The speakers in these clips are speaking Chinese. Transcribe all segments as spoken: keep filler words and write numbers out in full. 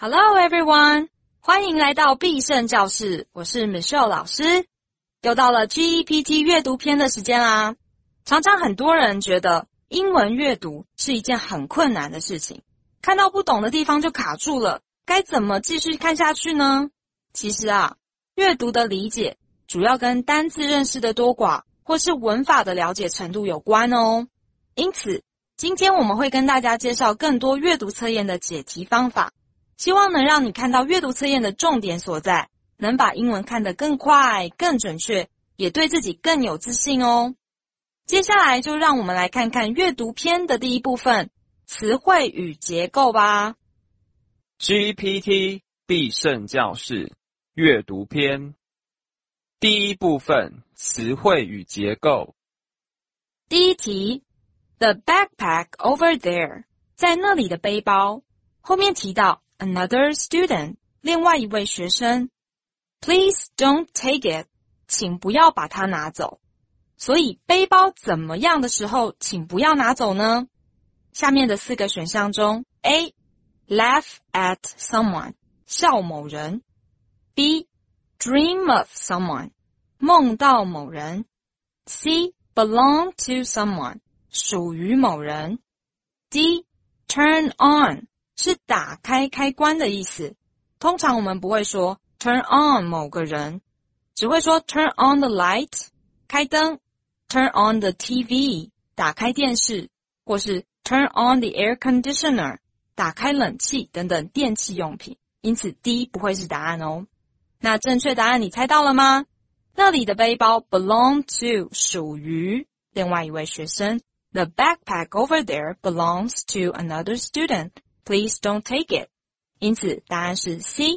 Hello everyone， 欢迎来到必胜教室，我是 Michelle 老师。又到了 G E P T 阅读篇的时间啦。常常很多人觉得英文阅读是一件很困难的事情，看到不懂的地方就卡住了，该怎么继续看下去呢？其实啊，阅读的理解主要跟单字认识的多寡，或是文法的了解程度有关哦。因此，今天我们会跟大家介绍更多阅读测验的解题方法，希望能让你看到阅读测验的重点所在，能把英文看得更快、更准确，也对自己更有自信哦。接下来就让我们来看看阅读篇的第一部分，词汇与结构吧。 G P T 必胜教室阅读篇第一部分，词汇与结构。 第一题 The backpack over there， 在那里的背包。后面提到 another student， 另外一位学生。Please don't take it， 请不要把它拿走。所以背包怎么样的时候请不要拿走呢？下面的四个选项中 A. Laugh at someone， 笑某人。 B. Dream of someone， 梦到某人。 C. Belong to someone， 属于某人。 D. Turn on， 是打开开关的意思，通常我们不会说 turn on 某个人，只会说 turn on the light， 开灯， turn on the T V， 打开电视，或是 turn on the air conditioner， 打开冷气等等电器用品，因此 D 不会是答案哦。那正确答案你猜到了吗？那里的背包 belong to 属于另外一位学生， The backpack over there belongs to another student. Please don't take it. 因此答案是 C。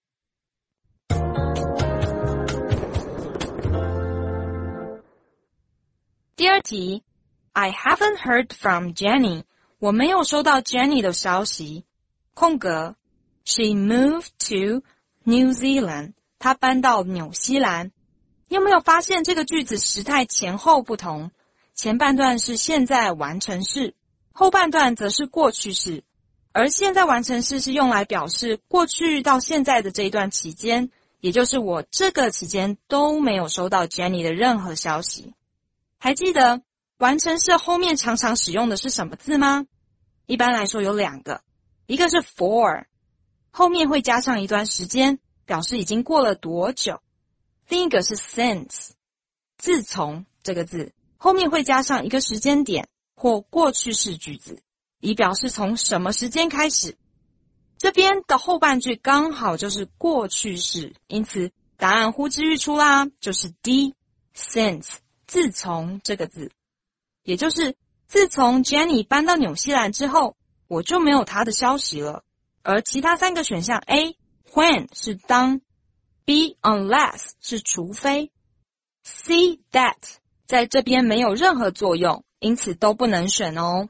第二题 I haven't heard from Jenny. 我没有收到 Jenny 的消息。空格 She moved to New Zealand. 她搬到纽西兰。你有没有发现这个句子时态前后不同？前半段是现在完成式，后半段则是过去式。而现在完成式是用来表示过去到现在的这一段期间，也就是我这个期间都没有收到 Jenny 的任何消息。还记得完成式后面常常使用的是什么字吗？一般来说有两个，一个是 for， 后面会加上一段时间，表示已经过了多久。另一个是 since， 自从这个字后面会加上一个时间点或过去式句子，以表示从什么时间开始。这边的后半句刚好就是过去式，因此答案呼之欲出啦，就是 D since 自从这个字，也就是自从 Jenny 搬到纽西兰之后，我就没有她的消息了。而其他三个选项 A when 是当， B unless 是除非， C that 在这边没有任何作用，因此都不能选哦。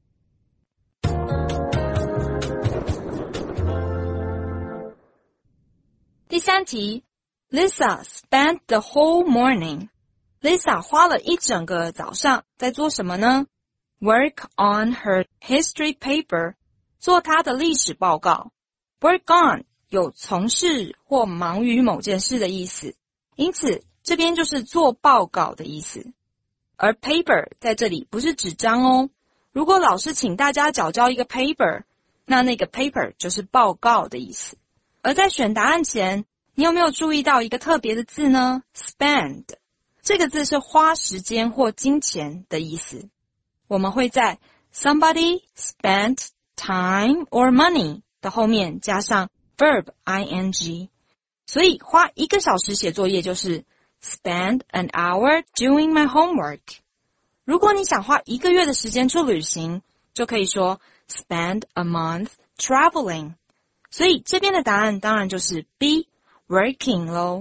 第三题 Lisa spent the whole morning. Lisa 花了一整个早上在做什么呢？ Work on her history paper， 做她的历史报告。 Work on 有从事或忙于某件事的意思，因此这边就是做报告的意思。而 paper 在这里不是纸张哦，如果老师请大家缴交一个 paper， 那那个 paper 就是报告的意思。而在选答案前，你有没有注意到一个特别的字呢？ Spend 这个字是花时间或金钱的意思。我们会在 somebody spent time or money 的后面加上 verb ing， 所以花一个小时写作业就是 spend an hour doing my homework。 如果你想花一个月的时间去旅行，就可以说 spend a month traveling。所以这边的答案当然就是 B working 咯。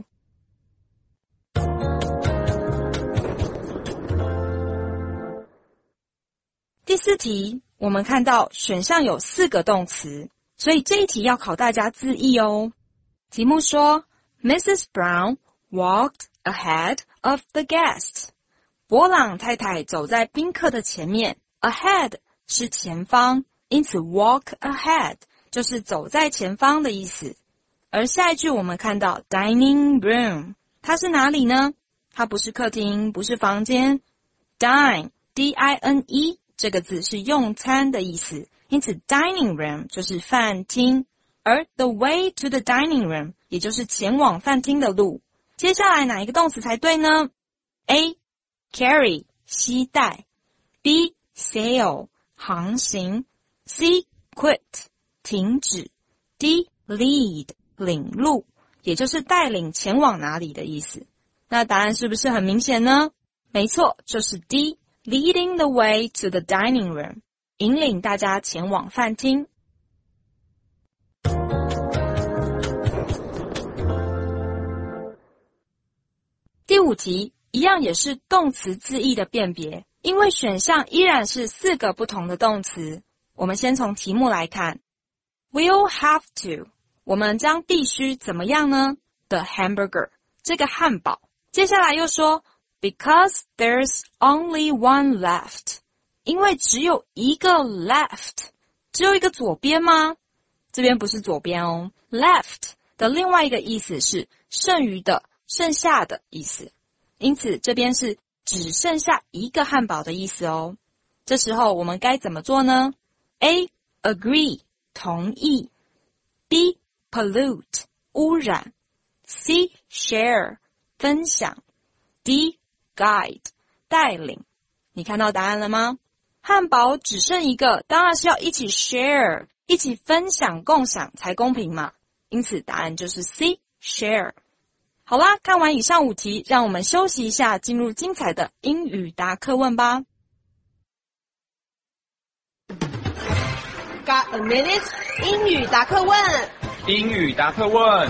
第四题，我们看到选项有四个动词，所以这一题要考大家字义哦。题目说 Missus Brown walked ahead of the guests。 伯朗太太走在宾客的前面， ahead 是前方，因此 walk ahead 就是走在前方的意思。而下一句我们看到 dining room， 它是哪里呢？它不是客厅，不是房间。dine D I N E 这个字是用餐的意思，因此 dining room 就是饭厅，而 the way to the dining room 也就是前往饭厅的路。接下来哪一个动词才对呢？ A. carry 携带， B. sail 航行， C. quit 停止， D. lead 领路，也就是带领前往哪里的意思。那答案是不是很明显呢？没错，就是 D. leading the way to the dining room 引领大家前往饭厅。第五题一样也是动词字义的辨别，因为选项依然是四个不同的动词。我们先从题目来看 We'll have to 我们将必须怎么样呢？ The hamburger 这个汉堡。接下来又说Because there's only one left 因为只有一个 left 只有一个左边吗？这边不是左边哦， left 的另外一个意思是剩余的剩下的意思，因此这边是只剩下一个汉堡的意思哦。这时候我们该怎么做呢？ A. agree 同意， B. pollute 污染， C. share 分享， D. guide 带领。你看到答案了吗？汉堡只剩一个，当然是要一起 share 一起分享共享才公平嘛，因此答案就是 C. share。好啦，看完以上五题，让我们休息一下，进入精彩的英语答课问吧。 Got a minute？ 英语答课问。 英语答课问。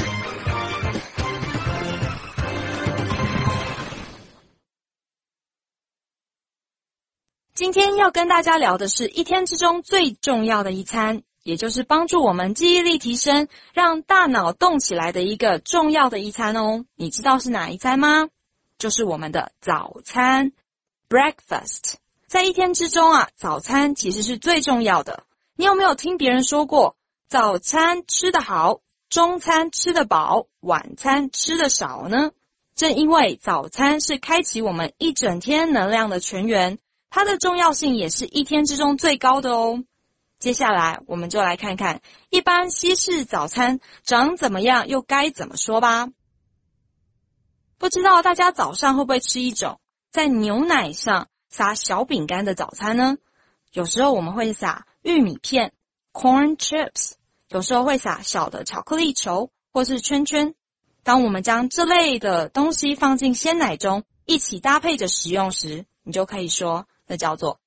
今天要跟大家聊的是一天之中最重要的一餐，也就是帮助我们记忆力提升，让大脑动起来的一个重要的一餐哦。你知道是哪一餐吗？就是我们的早餐 breakfast。 在一天之中啊，早餐其实是最重要的。你有没有听别人说过，早餐吃得好，中餐吃得饱，晚餐吃得少呢？正因为早餐是开启我们一整天能量的泉源，它的重要性也是一天之中最高的哦。接下来我们就来看看一般西式早餐长怎么样，又该怎么说吧。不知道大家早上会不会吃一种在牛奶上撒小饼干的早餐呢？有时候我们会撒玉米片 corn chips， 有时候会撒小的巧克力球或是圈圈。当我们将这类的东西放进鲜奶中一起搭配着食用时，你就可以说那叫做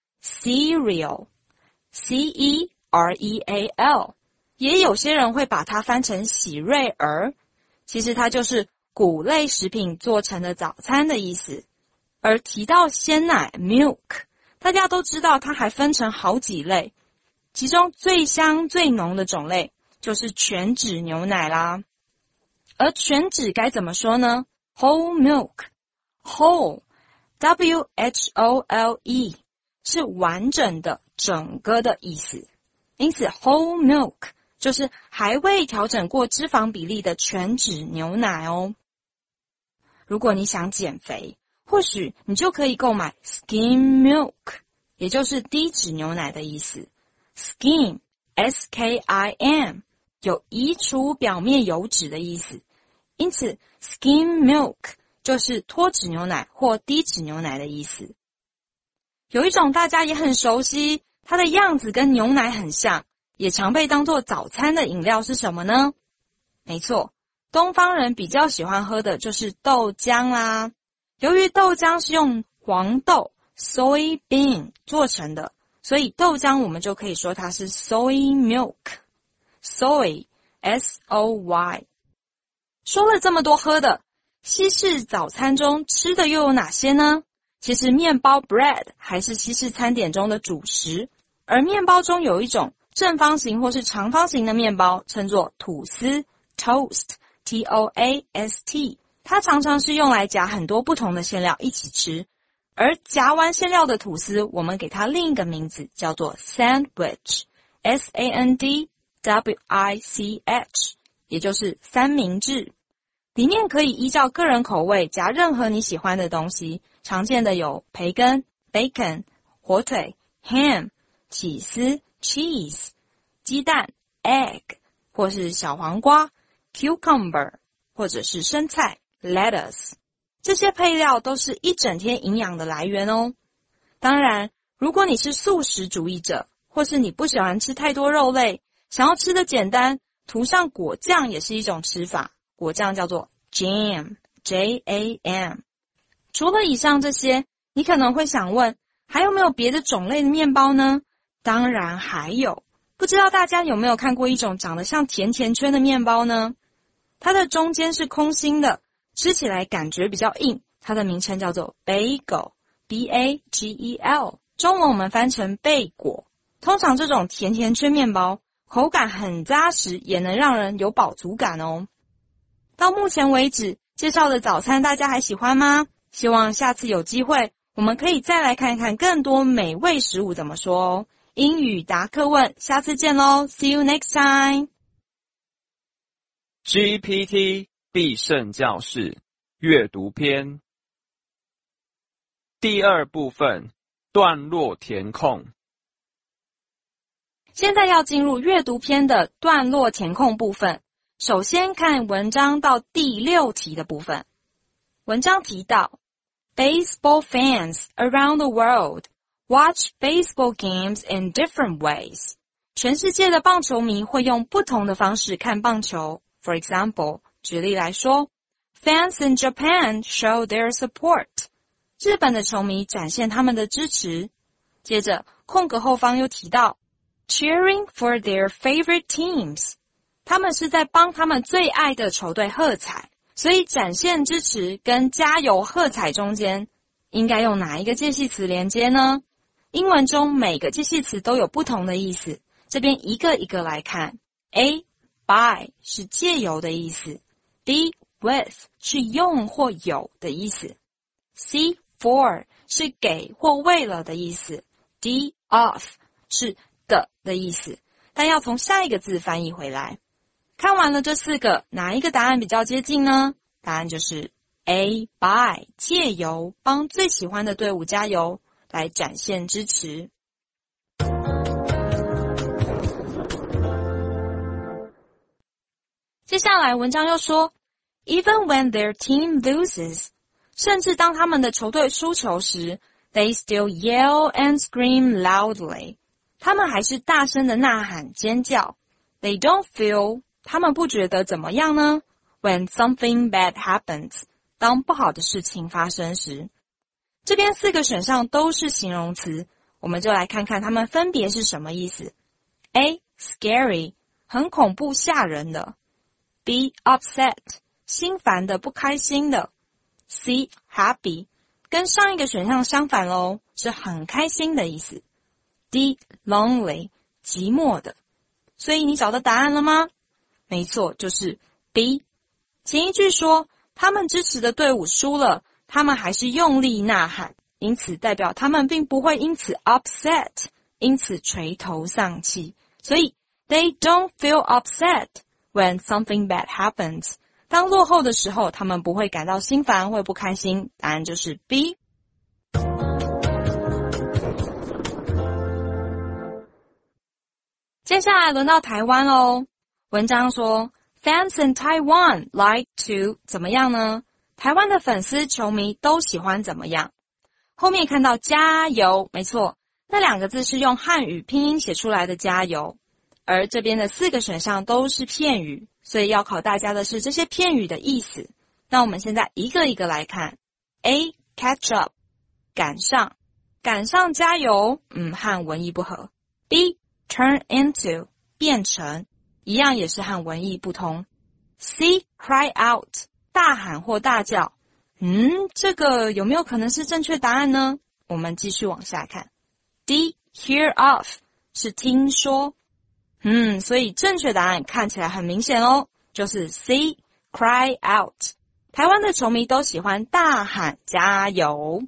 cereal C E R E A L， 也有些人会把它翻成喜瑞儿，其实它就是谷类食品做成的早餐的意思。而提到鲜奶 milk， 大家都知道它还分成好几类，其中最香最浓的种类就是全脂牛奶啦。而全脂该怎么说呢？ Whole milk Whole W H O L E 是完整的整个的意思，因此 whole milk 就是还未调整过脂肪比例的全脂牛奶哦。如果你想减肥，或许你就可以购买 skim milk， 也就是低脂牛奶的意思。 skim S K I M 有移除表面油脂的意思，因此 skim milk 就是脱脂牛奶或低脂牛奶的意思。有一种大家也很熟悉，它的样子跟牛奶很像，也常被当作早餐的饮料是什么呢？没错，东方人比较喜欢喝的就是豆浆啦。由于豆浆是用黄豆 soybean 做成的，所以豆浆我们就可以说它是 soy milk soy S O Y。 说了这么多喝的，西式早餐中吃的又有哪些呢？其实面包 bread 还是西式餐点中的主食，而面包中有一种正方形或是长方形的面包称作吐司 toast T O A S T， 它常常是用来夹很多不同的馅料一起吃，而夹完馅料的吐司我们给它另一个名字叫做 sandwich S A N D W I C H， 也就是三明治。里面可以依照个人口味加任何你喜欢的东西，常见的有培根 bacon、火腿 ham、起司 cheese、鸡蛋 egg， 或是小黄瓜 cucumber， 或者是生菜 lettuce。 这些配料都是一整天营养的来源哦。当然，如果你是素食主义者，或是你不喜欢吃太多肉类，想要吃的简单，涂上果酱也是一种吃法。果酱叫做 jam J A M。 除了以上这些，你可能会想问，还有没有别的种类的面包呢？当然还有。不知道大家有没有看过一种长得像甜甜圈的面包呢？它的中间是空心的，吃起来感觉比较硬，它的名称叫做 bagel B A G E L， 中文我们翻成贝果。通常这种甜甜圈面包口感很扎实，也能让人有饱足感哦。到目前为止介绍的早餐大家还喜欢吗？希望下次有机会我们可以再来看看更多美味食物怎么说哦。英语答课问，下次见咯 See you next time。 G P T 必胜教室阅读篇第二部分段落填空。 现在要进入阅读篇的段落填空部分。首先看文章到第六题的部分。文章提到 Baseball fans around the world watch baseball games in different ways. 全世界的棒球迷会用不同的方式看棒球。For example， 举例来说 Fans in Japan show their support. 日本的球迷展现他们的支持。接着空格后方又提到Cheering for their favorite teams. 他们是在帮他们最爱的球队喝彩，所以展现支持跟加油喝彩中间应该用哪一个介系词连接呢？英文中每个介系词都有不同的意思，这边一个一个来看。 A by 是借由的意思， B with 是用或有的意思， C for 是给或为了的意思， D of 是的的意思，但要从下一个字翻译回来。看完了这四个，哪一个答案比较接近呢？答案就是 A by 借由帮最喜欢的队伍加油来展现支持。接下来文章又说 Even when their team loses， 甚至当他们的球队输球时 They still yell and scream loudly， 他们还是大声的呐喊尖叫。 They don't feel， 他们不觉得怎么样呢？ When something bad happens， 当不好的事情发生时。这边四个选项都是形容词，我们就来看看它们分别是什么意思。 A scary 很恐怖吓人的， B upset 心烦的不开心的， C happy 跟上一个选项相反咯，是很开心的意思， D lonely 寂寞的。所以你找到答案了吗？没错，就是 B。 前一句说他们支持的队伍输了，他们还是用力呐喊，因此代表他们并不会因此 upset， 因此垂头丧气。所以 they don't feel upset when something bad happens， 当落后的时候他们不会感到心烦或不开心，答案就是 B。 接下来轮到台湾咯。文章说 Fans in Taiwan like to 怎么样呢？台湾的粉丝球迷都喜欢怎么样？后面看到加油，没错，那两个字是用汉语拼音写出来的加油，而这边的四个选项都是片语，所以要考大家的是这些片语的意思。那我们现在一个一个来看。 A catch up 赶上，赶上加油，嗯，和文意不合。 B turn into 变成，一样也是和文意不同。 C cry out大喊或大叫，嗯，这个有没有可能是正确答案呢？我们继续往下看。 D hear of 是听说，嗯，所以正确答案看起来很明显哦，就是 C cry out。 台湾的球迷都喜欢大喊加油。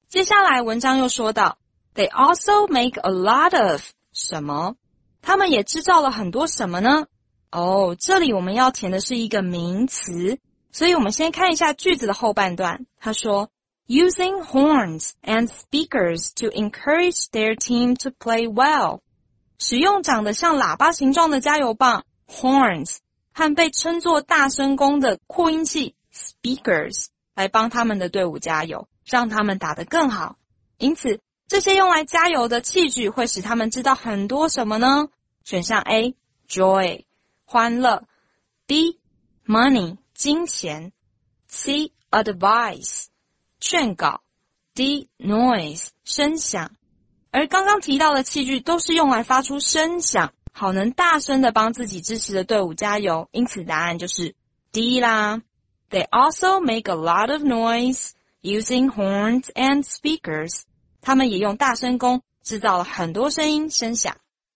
接下来文章又说到 They also make a lot of 什么？他们也制造了很多什么呢？哦，这里我们要填的是一个名词，所以我们先看一下句子的后半段。他说 Using horns and speakers to encourage their team to play well. 使用长得像喇叭形状的加油棒 horns 和被称作大声公的扩音器 speakers 来帮他们的队伍加油，让他们打得更好。因此这些用来加油的器具会使他们知道很多什么呢？选项 A joy 欢乐， B money 金钱， C advice 劝告， D noise 声响。而刚刚提到的器具都是用来发出声响，好能大声地帮自己支持的队伍加油，因此答案就是 D 啦。They also make a lot of noise using horns and speakers. 他们也用大声公制造了很多声音声响。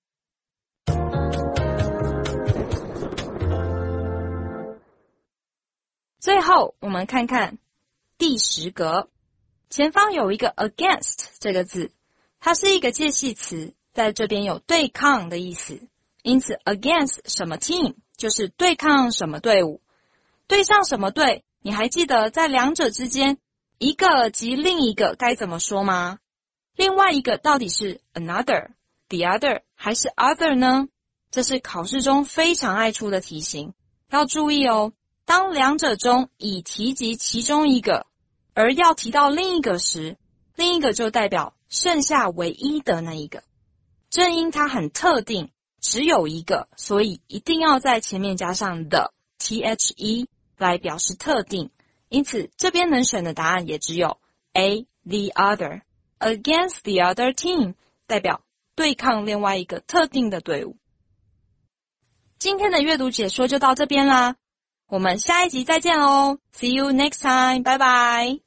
最后我们看看第十格，前方有一个 against 这个字，它是一个介系词，在这边有对抗的意思，因此 against 什么 team 就是对抗什么队伍，对上什么队，你还记得在两者之间一个及另一个该怎么说吗？另外一个到底是 another, the other 还是 other 呢？这是考试中非常爱出的题型，要注意哦，当两者中已提及其中一个，而要提到另一个时，另一个就代表剩下唯一的那一个。正因它很特定，只有一个，所以一定要在前面加上 the the 来表示特定。因此这边能选的答案也只有 A the other against the other team 代表对抗另外一个特定的队伍。今天的阅读解说就到这边啦，我们下一集再见喽 See you next time, bye bye